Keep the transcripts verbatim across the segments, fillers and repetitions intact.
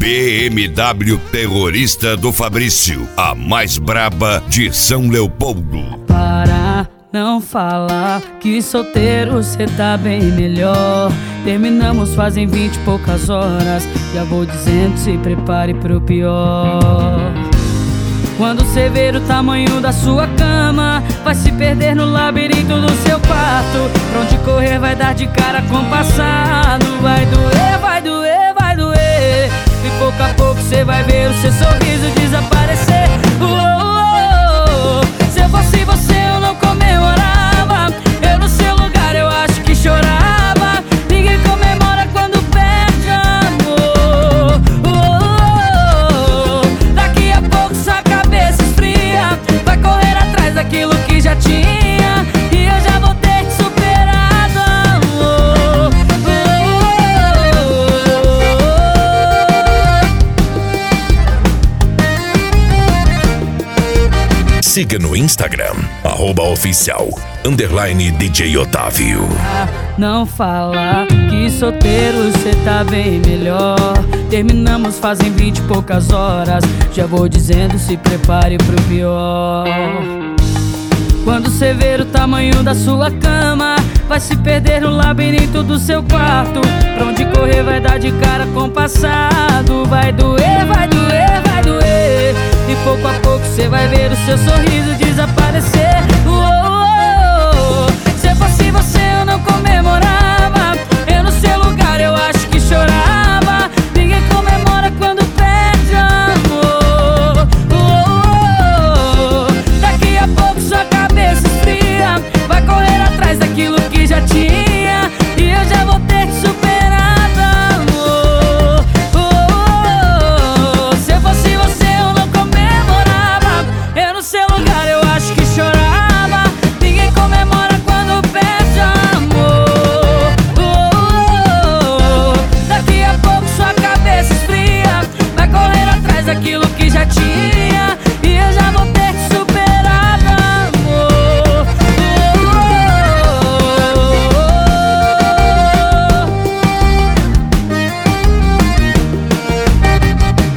B M W terrorista do Fabrício, a mais braba de São Leopoldo. Para não falar que solteiro cê tá bem melhor. Terminamos fazem vinte e poucas horas. Já vou dizendo, se prepare pro pior. Quando cê ver o tamanho da sua cama, vai se perder no labirinto do seu quarto. Pra onde correr vai dar de cara com o passado. Vai doer, vai doer, vai doer. E pouco a pouco cê vai ver o seu sorriso desaparecer. Oh, oh, oh. Se eu fosse você eu não comemorava. Eu no seu lugar eu acho que chorava. Ninguém comemora quando perde amor. Oh, oh, oh. Daqui a pouco sua cabeça esfria. Vai correr atrás daquilo que já tinha. E eu já vou ter te superado. Oh, oh, oh. Siga no Instagram, arroba oficial, underline D J Otávio. Não fala que solteiro cê tá bem melhor. Terminamos fazem vinte e poucas horas. Já vou dizendo, se prepare pro pior. Quando cê ver o tamanho da sua cama, vai se perder no labirinto do seu quarto. Pra onde correr vai dar de cara com o passado. Vai doer, vai doer, vai doer. E pouco a pouco cê vai ver o seu sorriso desaparecer. Oh, oh, oh. Se eu fosse você eu não comemorava. Eu no seu lugar eu acho que chorava. Ninguém comemora quando perde amor. Oh, oh, oh. Daqui a pouco sua cabeça esfria. Vai correr atrás daquilo que já tinha. E eu já vou ter te superado, amor. Oh, oh, oh. Se eu fosse você eu não comemorava. Eu no seu lugar eu acho que chorava. Ninguém comemora quando perde amor. Oh, oh, oh. Daqui a pouco sua cabeça esfria. Vai correr atrás daquilo que já tinha. E eu já vou ter te superado, amor.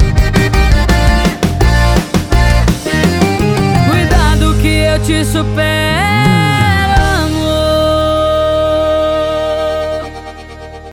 Cuidado que eu te supero.